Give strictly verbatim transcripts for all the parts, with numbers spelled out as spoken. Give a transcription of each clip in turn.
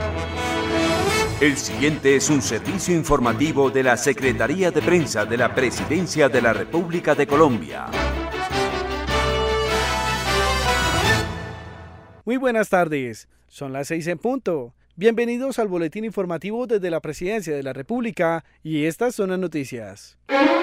El siguiente es un servicio informativo de la Secretaría de Prensa de la Presidencia de la República de Colombia. Muy buenas tardes, son las seis en punto. Bienvenidos al boletín informativo desde la Presidencia de la República y estas son las noticias.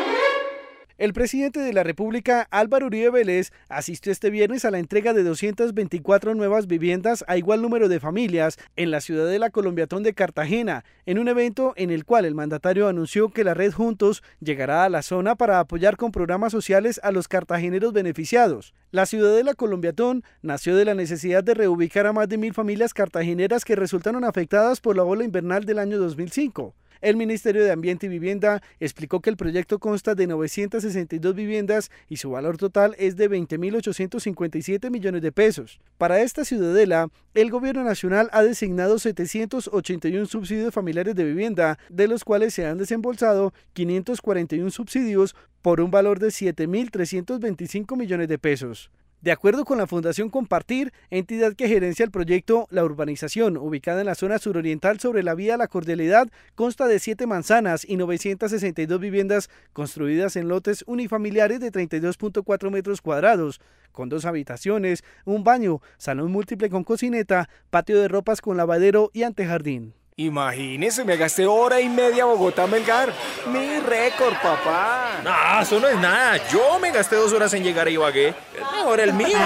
El presidente de la República, Álvaro Uribe Vélez, asistió este viernes a la entrega de doscientas veinticuatro nuevas viviendas a igual número de familias en la Ciudadela Colombiatón de Cartagena, en un evento en el cual el mandatario anunció que la red Juntos llegará a la zona para apoyar con programas sociales a los cartageneros beneficiados. La Ciudadela Colombiatón nació de la necesidad de reubicar a más de mil familias cartageneras que resultaron afectadas por la ola invernal del año dos mil cinco. El Ministerio de Ambiente y Vivienda explicó que el proyecto consta de novecientas sesenta y dos viviendas y su valor total es de veinte mil ochocientos cincuenta y siete millones de pesos. Para esta ciudadela, el Gobierno Nacional ha designado setecientos ochenta y uno subsidios familiares de vivienda, de los cuales se han desembolsado quinientos cuarenta y uno subsidios por un valor de siete mil trescientos veinticinco millones de pesos. De acuerdo con la Fundación Compartir, entidad que gerencia el proyecto, la urbanización, ubicada en la zona suroriental sobre la vía La Cordialidad, consta de siete manzanas y novecientas sesenta y dos viviendas construidas en lotes unifamiliares de treinta y dos punto cuatro metros cuadrados, con dos habitaciones, un baño, salón múltiple con cocineta, patio de ropas con lavadero y antejardín. Imagínese, me gasté hora y media a Bogotá-Melgar. Mi récord, papá. No, eso no es nada. Yo me gasté dos horas en llegar a Ibagué. Es mejor el mío.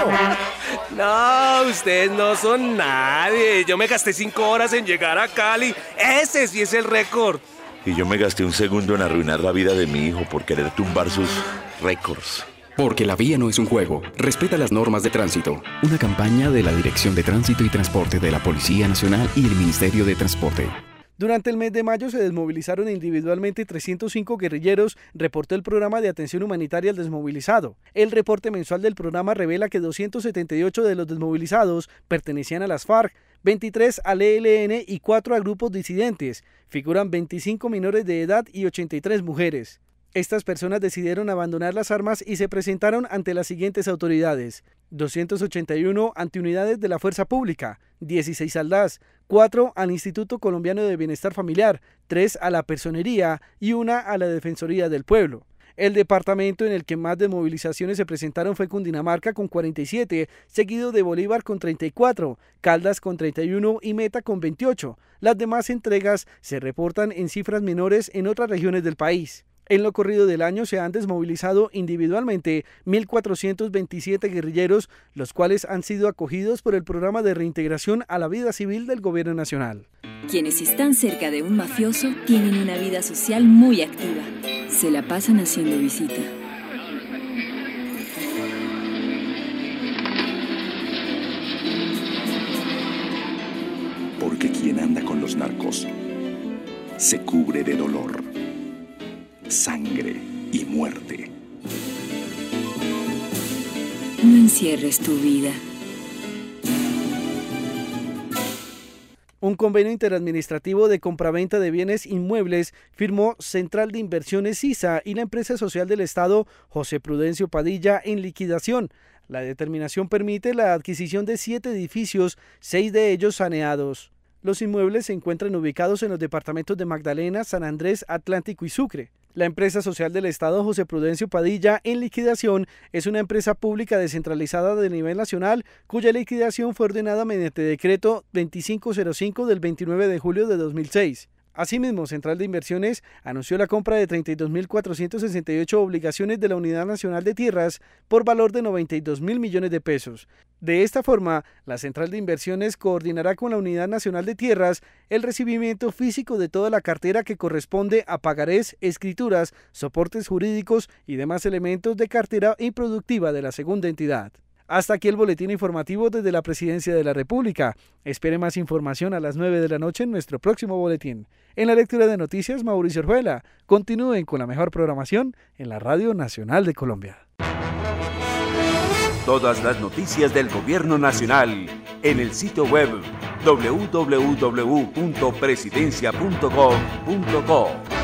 No, ustedes no son nadie. Yo me gasté cinco horas en llegar a Cali. Ese sí es el récord. Y yo me gasté un segundo en arruinar la vida de mi hijo por querer tumbar sus récords. Porque la vía no es un juego. Respeta las normas de tránsito. Una campaña de la Dirección de Tránsito y Transporte de la Policía Nacional y el Ministerio de Transporte. Durante el mes de mayo se desmovilizaron individualmente trescientos cinco guerrilleros, reportó el Programa de Atención Humanitaria al Desmovilizado. El reporte mensual del programa revela que doscientos setenta y ocho de los desmovilizados pertenecían a las FARC, veintitrés al E L N y cuatro a grupos disidentes. Figuran veinticinco menores de edad y ochenta y tres mujeres. Estas personas decidieron abandonar las armas y se presentaron ante las siguientes autoridades: doscientos ochenta y uno ante unidades de la Fuerza Pública, dieciséis al D A S, cuatro al Instituto Colombiano de Bienestar Familiar, tres a la Personería y una a la Defensoría del Pueblo. El departamento en el que más desmovilizaciones se presentaron fue Cundinamarca con cuarenta y siete, seguido de Bolívar con treinta y cuatro, Caldas con treinta y uno y Meta con veintiocho. Las demás entregas se reportan en cifras menores en otras regiones del país. En lo corrido del año se han desmovilizado individualmente mil cuatrocientos veintisiete guerrilleros, los cuales han sido acogidos por el Programa de Reintegración a la Vida Civil del Gobierno Nacional. Quienes están cerca de un mafioso tienen una vida social muy activa. Se la pasan haciendo visita. Porque quien anda con los narcos se cubre de dolor, sangre y muerte. No encierres tu vida. Un convenio interadministrativo de compraventa de bienes inmuebles firmó Central de Inversiones CISA y la empresa social del Estado José Prudencio Padilla en liquidación. La determinación permite la adquisición de siete edificios, seis de ellos saneados. Los inmuebles se encuentran ubicados en los departamentos de Magdalena, San Andrés, Atlántico y Sucre. La empresa social del Estado José Prudencio Padilla en liquidación es una empresa pública descentralizada de nivel nacional cuya liquidación fue ordenada mediante decreto veinticinco cero cinco del veintinueve de julio de dos mil seis. Asimismo, Central de Inversiones anunció la compra de treinta y dos mil cuatrocientas sesenta y ocho obligaciones de la Unidad Nacional de Tierras por valor de noventa y dos mil millones de pesos. De esta forma, la Central de Inversiones coordinará con la Unidad Nacional de Tierras el recibimiento físico de toda la cartera que corresponde a pagarés, escrituras, soportes jurídicos y demás elementos de cartera improductiva de la segunda entidad. Hasta aquí el boletín informativo desde la Presidencia de la República. Espere más información a las nueve de la noche en nuestro próximo boletín. En la lectura de noticias, Mauricio Orjuela. Continúen con la mejor programación en la Radio Nacional de Colombia. Todas las noticias del Gobierno Nacional en el sitio web doble u doble u doble u punto presidencia punto gov punto co.